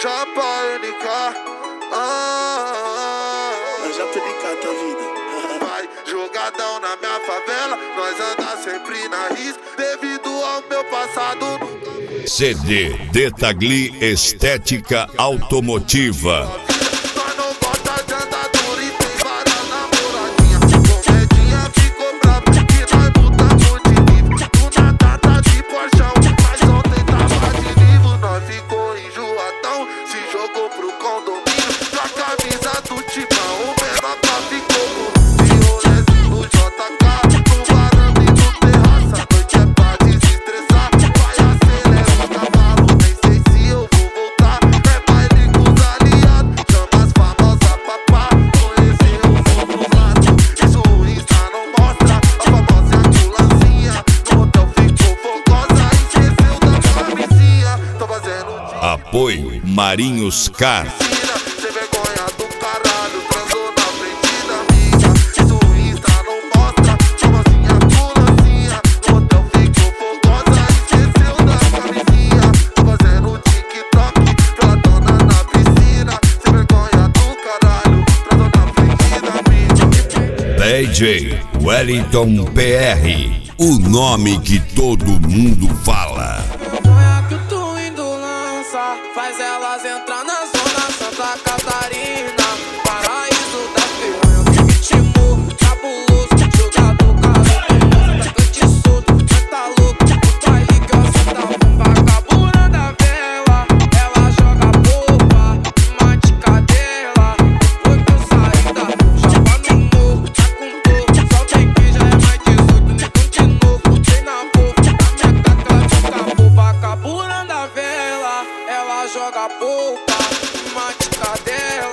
Chapa NK. Eu já tô ligado, tá vida. Vai, jogadão na minha favela, nós anda sempre na risca, devido ao meu passado. CD Detagli Estética Automotiva. Nós não gosta de andadura e tem várias namoradinhas. Comedinha ficou brava que nós mudamos de nível. Do nada tá de porchão, mas ontem tava de livro. Nós ficou enjoadão, se jogou pro condomínio. Com a camisa do Timão, o menor tá ficou com de rolezinho no JK. No varanda e no terraço, a noite é pra desestressar. Vai acelerar o cavalo, nem sei se eu vou voltar. É baile com os aliados, chama as famosas papá. Conhecer os outros lados, isso o Insta não mostra. A famosa ambulância, no hotel ficou fogosa. Esqueceu da camisinha, tô fazendo Apoio Marinhos Car. sem vergonha do caralho, transou na frente da amiga. Isso o Insta não mostra, chama assim a ambulância. No hotel ficou fogosa, esqueceu da camisinha. Tô fazendo TikTok pela dona na piscina. Sem vergonha do caralho, transou na frente da amiga. DJ Wellington PR. O nome que todo mundo fala. Sonha que o Twindo lança, faz elas entrar na zona Santa Catarina, paraíso da piranha. Ritmo cabuloso, jogador cabuloso, atacante solto, tá louco, o baile que eu senta a bomba. Cabura da vela, ela joga polpa, mate cadela. Foi que eu saí da chapa no morro, tá com dor. Só vem que já é mais 18, negão de novo. Treina fofo, na minha caca ela fica boba. Cabura da vela, ela joga polpa, mate cadela.